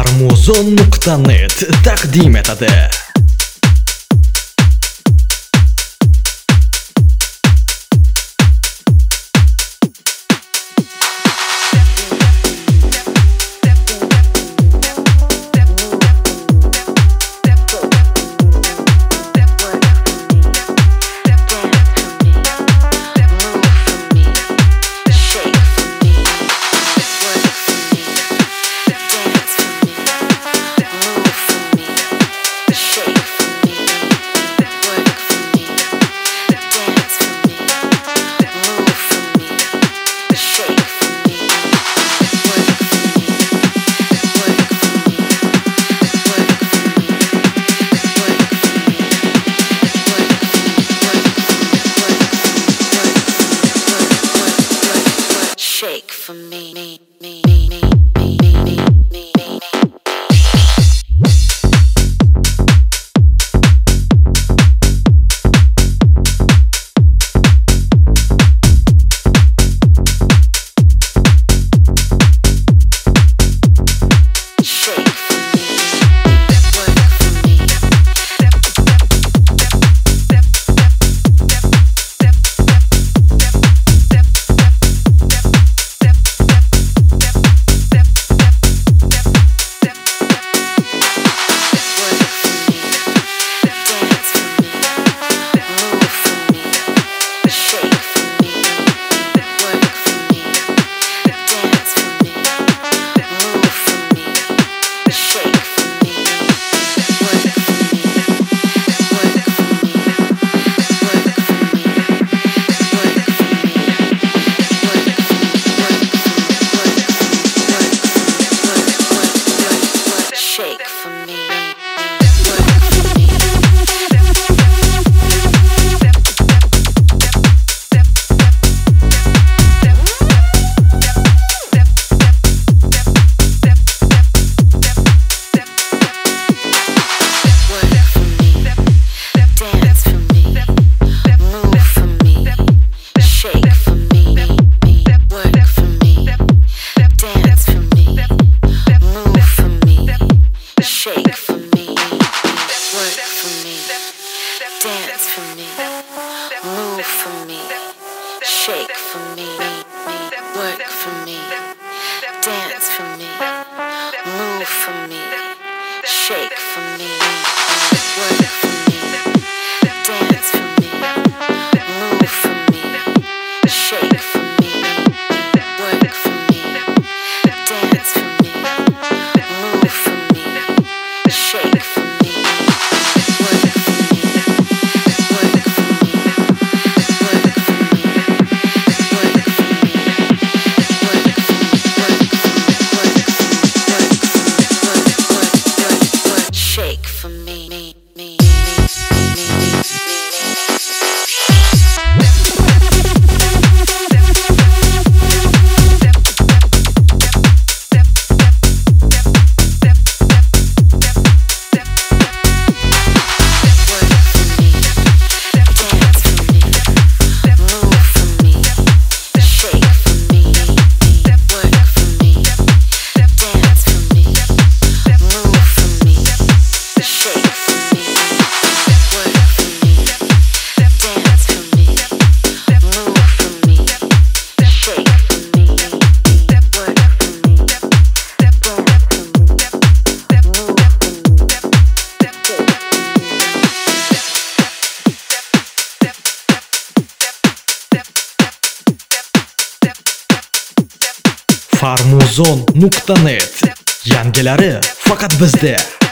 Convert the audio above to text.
Farmuzon.net taqdim etadi. Shake for me. Dance for me, move for me, shake for me, work for me, dance for me, move for me, shake for me, work for me, dance for me, move for me, shake for me, work for me, dance for me, move for me, shake for me. Farmuzon.net yangilari faqat bizda.